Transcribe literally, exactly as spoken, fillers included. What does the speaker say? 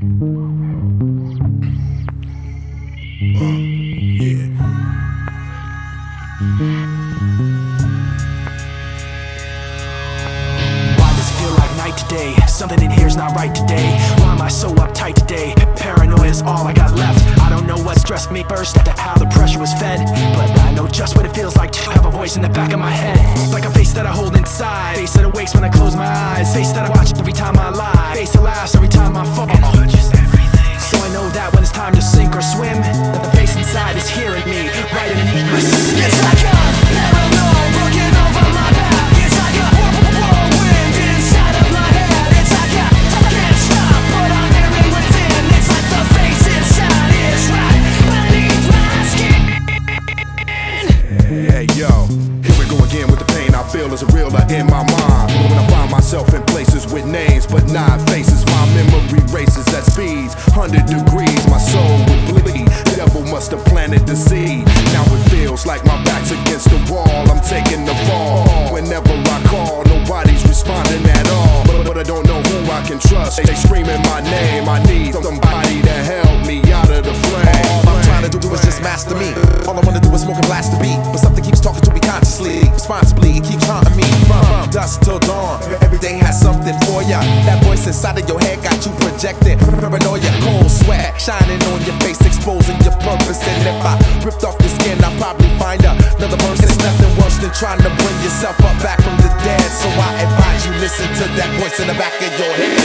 Why does it feel like night today? Something in here's not right today. Why am I so uptight today? Paranoia is all I got left. I don't know what stressed me first, how the pressure was fed, but I know just what it feels like to have a voice in the back of my head. Like a face that I hold inside, face that awakes when I close my eyes, face that I watch every time I lie, face that laughs every time I fall. So I know that when it's time to sink or swim, that the face inside is hearing me, right underneath my skin. It's like a paranoid looking over my back. It's like a whirlwind inside of my head. It's like a, I can't stop, but I'm hearing within. It's like the face inside is right beneath my skin. Hey yo, here we go again with the pain I feel is a realer in my mind. When I find myself in places with names but not faces, my memory races at speeds hundred degrees. My soul would bleed. The devil must have planted the seed. Now it feels like my back's against the wall. I'm taking the fall. Whenever I call, nobody's responding at all. But, but I don't know who I can trust. They, they screaming my name. I need somebody to help me out of the flame. All I'm trying to do is just master me. All I wanna do is smoke and blast the beat. But something keeps talking to me consciously, responsibly. It keeps haunting me from, from dusk till dawn. Every day has something for ya. That voice inside of your head got you projecting paranoia, cold sweat shining on your face, exposing your purpose. And if I ripped off the skin, I'll probably find another person. It's nothing worse than trying to bring yourself up back from the dead. So I advise you listen to that voice in the back of your head.